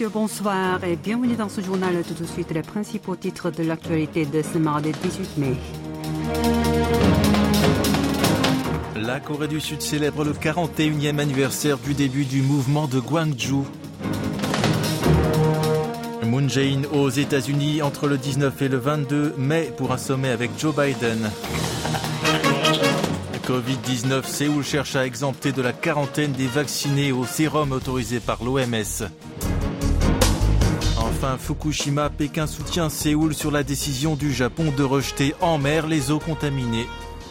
messieurs, bonsoir et bienvenue dans ce journal. Tout de suite, les principaux titres de l'actualité de ce mardi 18 mai. La Corée du Sud célèbre le 41e anniversaire du début du mouvement de Gwangju. Moon Jae-in aux États-Unis entre le 19 et le 22 mai pour un sommet avec Joe Biden. Covid-19, Séoul cherche à exempter de la quarantaine des vaccinés au sérum autorisé par l'OMS. Enfin, Fukushima, Pékin soutient Séoul sur la décision du Japon de rejeter en mer les eaux contaminées.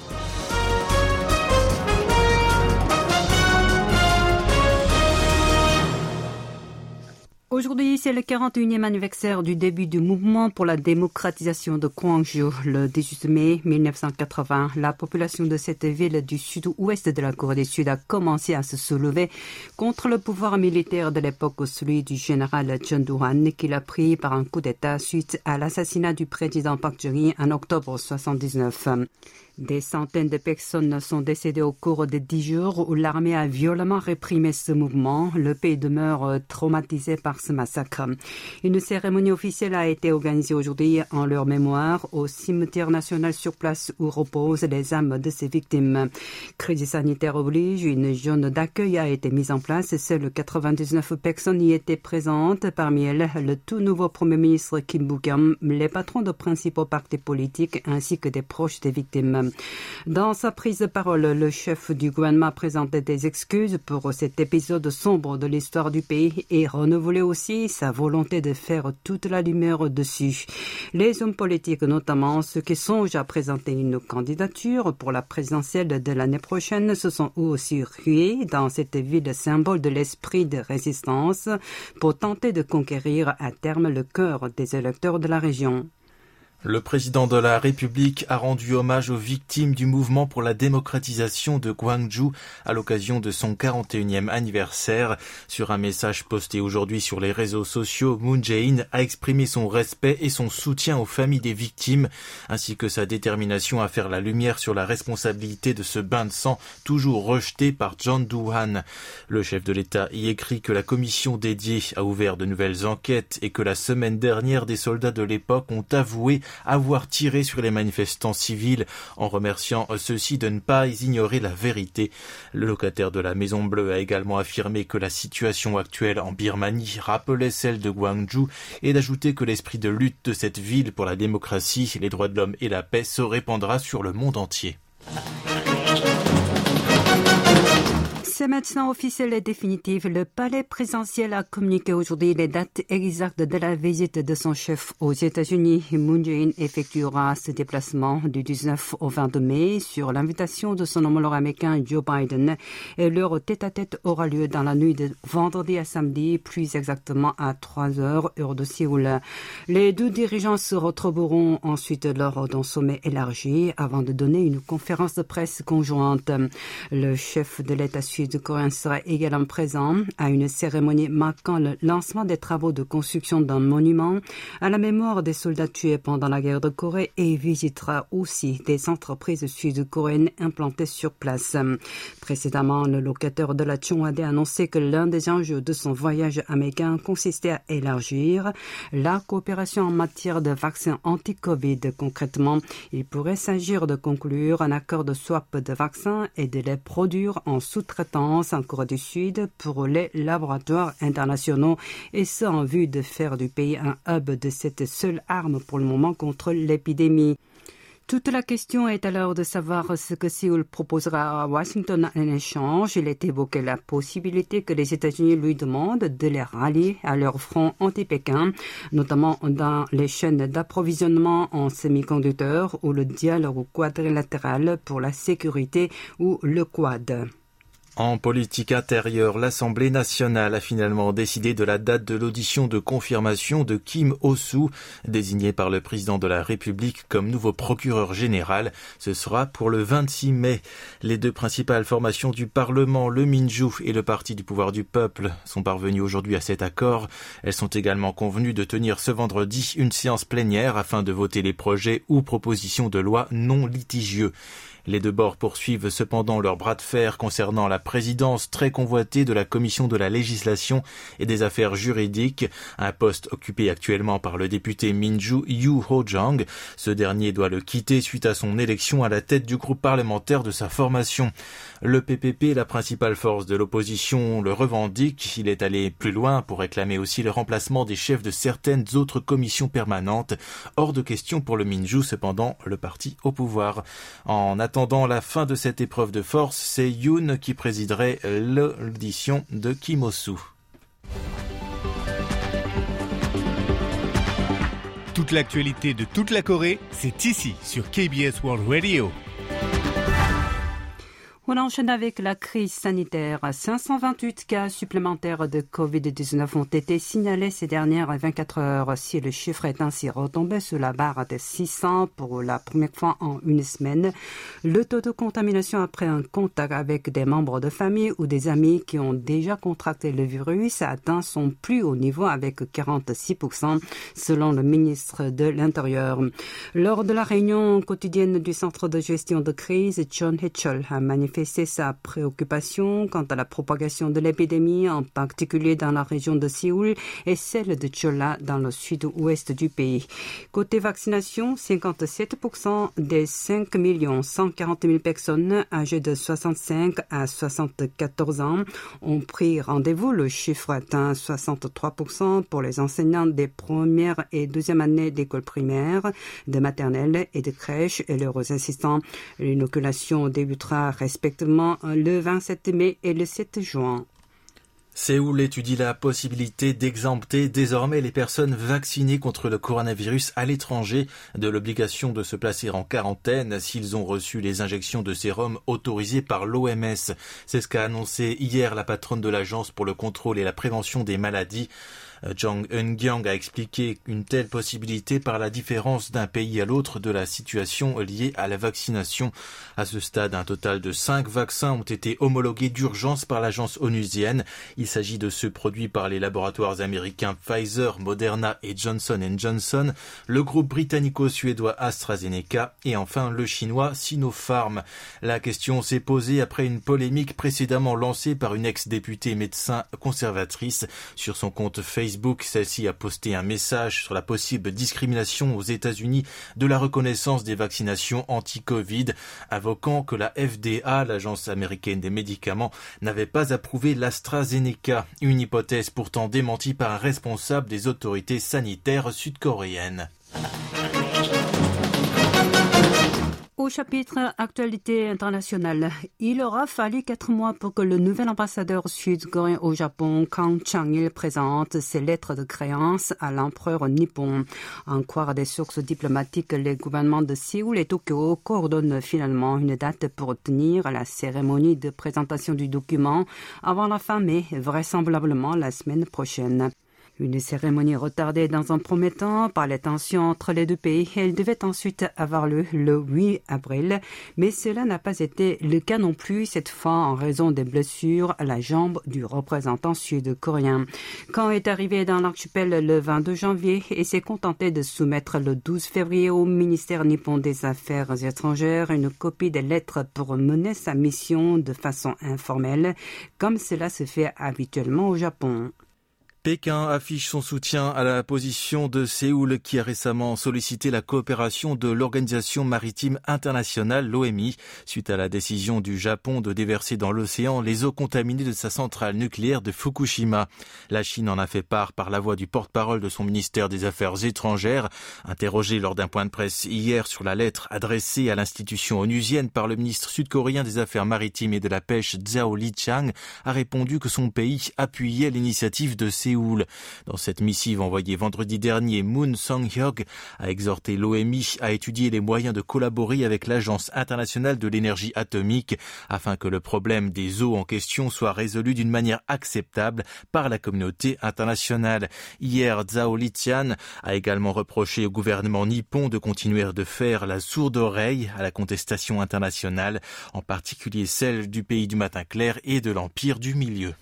Aujourd'hui, c'est le 41e anniversaire du début du mouvement pour la démocratisation de Gwangju. Le 18 mai 1980, la population de cette ville du sud-ouest de la Corée du Sud a commencé à se soulever contre le pouvoir militaire de l'époque, celui du général Chun Doo-hwan, qui l'a pris par un coup d'État suite à l'assassinat du président Park Chung-hee en octobre 1979. Des centaines de personnes sont décédées au cours de 10 jours où l'armée a violemment réprimé ce mouvement. Le pays demeure traumatisé par ce massacre. Une cérémonie officielle a été organisée aujourd'hui en leur mémoire au cimetière national sur place où reposent les âmes de ces victimes. Crise sanitaire oblige, une zone d'accueil a été mise en place. Seules 99 personnes y étaient présentes. Parmi elles, le tout nouveau Premier ministre Kim Boo-kyum, les patrons de principaux partis politiques ainsi que des proches des victimes. Dans sa prise de parole, le chef du gouvernement a présenté des excuses pour cet épisode sombre de l'histoire du pays et renouvelé aussi sa volonté de faire toute la lumière dessus. Les hommes politiques, notamment ceux qui songent à présenter une candidature pour la présidentielle de l'année prochaine, se sont eux aussi rués dans cette ville symbole de l'esprit de résistance pour tenter de conquérir à terme le cœur des électeurs de la région. Le président de la République a rendu hommage aux victimes du mouvement pour la démocratisation de Gwangju à l'occasion de son 41e anniversaire. Sur un message posté aujourd'hui sur les réseaux sociaux, Moon Jae-in a exprimé son respect et son soutien aux familles des victimes, ainsi que sa détermination à faire la lumière sur la responsabilité de ce bain de sang toujours rejeté par Chun Doo-hwan. Le chef de l'État y écrit que la commission dédiée a ouvert de nouvelles enquêtes et que la semaine dernière, des soldats de l'époque ont avoué avoir tiré sur les manifestants civils en remerciant ceux-ci de ne pas ignorer la vérité. Le locataire de la Maison Bleue a également affirmé que la situation actuelle en Birmanie rappelait celle de Gwangju et d'ajouter que l'esprit de lutte de cette ville pour la démocratie, les droits de l'homme et la paix se répandra sur le monde entier. C'est maintenant officiel et définitif. Le palais présidentiel a communiqué aujourd'hui les dates exactes de la visite de son chef aux États-Unis. Moon Jae-in effectuera ce déplacement du 19 au 22 mai sur l'invitation de son homologue américain Joe Biden et leur tête-à-tête aura lieu dans la nuit de vendredi à samedi, plus exactement à 3h, heure de Séoul. Les deux dirigeants se retrouveront ensuite lors d'un sommet élargi avant de donner une conférence de presse conjointe. Le chef de l'État sud-coréen sera également présent à une cérémonie marquant le lancement des travaux de construction d'un monument à la mémoire des soldats tués pendant la guerre de Corée et visitera aussi des entreprises sud-coréennes implantées sur place. Précédemment, le locataire de la Chonhwa a annoncé que l'un des enjeux de son voyage américain consistait à élargir la coopération en matière de vaccins anti-Covid. Concrètement, il pourrait s'agir de conclure un accord de swap de vaccins et de les produire en sous-traitance en Corée du Sud pour les laboratoires internationaux et ce en vue de faire du pays un hub de cette seule arme pour le moment contre l'épidémie. Toute la question est alors de savoir ce que Séoul proposera à Washington en échange. Il est évoqué la possibilité que les États-Unis lui demandent de les rallier à leur front anti-Pékin, notamment dans les chaînes d'approvisionnement en semi-conducteurs ou le dialogue quadrilatéral pour la sécurité ou le Quad. En politique intérieure, l'Assemblée nationale a finalement décidé de la date de l'audition de confirmation de Kim Oh-soo, désigné par le président de la République comme nouveau procureur général. Ce sera pour le 26 mai. Les deux principales formations du Parlement, le Minju et le Parti du pouvoir du peuple, sont parvenues aujourd'hui à cet accord. Elles sont également convenues de tenir ce vendredi une séance plénière afin de voter les projets ou propositions de loi non litigieux. Les deux bords poursuivent cependant leur bras de fer concernant la présidence très convoitée de la Commission de la législation et des affaires juridiques, un poste occupé actuellement par le député Minju Yu Ho-jang. Ce dernier doit le quitter suite à son élection à la tête du groupe parlementaire de sa formation. Le PPP, la principale force de l'opposition, le revendique. Il est allé plus loin pour réclamer aussi le remplacement des chefs de certaines autres commissions permanentes. Hors de question pour le Minju, cependant, le parti au pouvoir. En attendant la fin de cette épreuve de force, c'est Yoon qui présiderait l'audition de Kim Oh-soo. Toute l'actualité de toute la Corée, c'est ici sur KBS World Radio. On enchaîne avec la crise sanitaire. 528 cas supplémentaires de Covid-19 ont été signalés ces dernières 24 heures. Si le chiffre est ainsi retombé sous la barre des 600 pour la première fois en une semaine, le taux de contamination après un contact avec des membres de famille ou des amis qui ont déjà contracté le virus atteint son plus haut niveau avec 46%, selon le ministre de l'Intérieur. Lors de la réunion quotidienne du Centre de gestion de crise, John Hechol a manifesté sa préoccupation quant à la propagation de l'épidémie, en particulier dans la région de Séoul et celle de Cholla dans le sud-ouest du pays. Côté vaccination, 57% des 5 140 000 personnes âgées de 65 à 74 ans ont pris rendez-vous. Le chiffre atteint 63% pour les enseignants des premières et deuxièmes années d'école primaire, de maternelle et de crèche et leurs assistants. L'inoculation débutera respectivement le 27 mai et le 7 juin. Séoul étudie la possibilité d'exempter désormais les personnes vaccinées contre le coronavirus à l'étranger de l'obligation de se placer en quarantaine s'ils ont reçu les injections de sérum autorisées par l'OMS. C'est ce qu'a annoncé hier la patronne de l'Agence pour le contrôle et la prévention des maladies. Jang Eun-kyung a expliqué une telle possibilité par la différence d'un pays à l'autre de la situation liée à la vaccination. À ce stade, un total de 5 vaccins ont été homologués d'urgence par l'agence onusienne. Il s'agit de ceux produits par les laboratoires américains Pfizer, Moderna et Johnson & Johnson, le groupe britannico-suédois AstraZeneca et enfin le chinois Sinopharm. La question s'est posée après une polémique précédemment lancée par une ex-députée médecin conservatrice sur son compte Facebook. Celle-ci a posté un message sur la possible discrimination aux États-Unis de la reconnaissance des vaccinations anti-Covid, invoquant que la FDA, l'agence américaine des médicaments, n'avait pas approuvé l'AstraZeneca, une hypothèse pourtant démentie par un responsable des autorités sanitaires sud-coréennes. Au chapitre Actualité internationale, il aura fallu 4 mois pour que le nouvel ambassadeur sud-coréen au Japon, Kang Chang-il, présente ses lettres de créance à l'empereur nippon. En croire des sources diplomatiques, les gouvernements de Séoul et Tokyo coordonnent finalement une date pour tenir la cérémonie de présentation du document avant la fin mai, vraisemblablement la semaine prochaine. Une cérémonie retardée dans un premier temps par les tensions entre les deux pays. Elle devait ensuite avoir lieu le 8 avril, mais cela n'a pas été le cas non plus cette fois en raison des blessures à la jambe du représentant sud-coréen. Kang est arrivé dans l'archipel le 22 janvier et s'est contenté de soumettre le 12 février au ministère nippon des Affaires étrangères une copie des lettres pour mener sa mission de façon informelle, comme cela se fait habituellement au Japon. Pékin affiche son soutien à la position de Séoul qui a récemment sollicité la coopération de l'Organisation maritime internationale, l'OMI, suite à la décision du Japon de déverser dans l'océan les eaux contaminées de sa centrale nucléaire de Fukushima. La Chine en a fait part par la voix du porte-parole de son ministère des Affaires étrangères. Interrogé lors d'un point de presse hier sur la lettre adressée à l'institution onusienne par le ministre sud-coréen des Affaires maritimes et de la pêche, Zhao Liqiang, a répondu que son pays appuyait l'initiative de Séoul. Dans cette missive envoyée vendredi dernier, Moon Sung-hyuk a exhorté l'OMI à étudier les moyens de collaborer avec l'Agence internationale de l'énergie atomique afin que le problème des eaux en question soit résolu d'une manière acceptable par la communauté internationale. Hier, Zhao Liqiang a également reproché au gouvernement nippon de continuer de faire la sourde oreille à la contestation internationale, en particulier celle du pays du matin clair et de l'Empire du Milieu.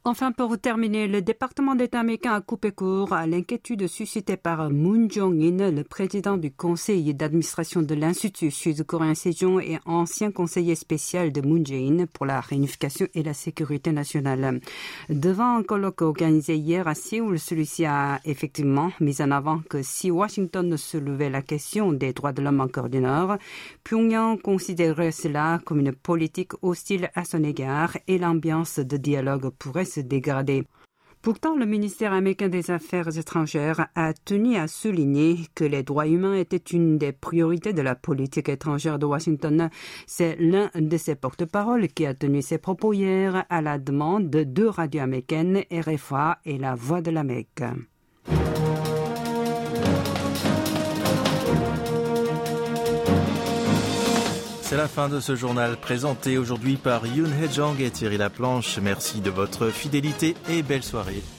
Enfin, pour terminer, le département d'État américain a coupé court à l'inquiétude suscitée par Moon Jong-in, le président du conseil d'administration de l'Institut sud-coréen Sejong et ancien conseiller spécial de Moon Jae-in pour la réunification et la sécurité nationale. Devant un colloque organisé hier à Séoul, celui-ci a effectivement mis en avant que si Washington soulevait la question des droits de l'homme en Corée du Nord, Pyongyang considérerait cela comme une politique hostile à son égard et l'ambiance de dialogue pourrait se dégrader. Pourtant, le ministère américain des Affaires étrangères a tenu à souligner que les droits humains étaient une des priorités de la politique étrangère de Washington. C'est l'un de ses porte-paroles qui a tenu ses propos hier à la demande de deux radios américaines, RFA et La Voix de l'Amérique. C'est la fin de ce journal présenté aujourd'hui par Yoon Hye-jung et Thierry Laplanche. Merci de votre fidélité et belle soirée.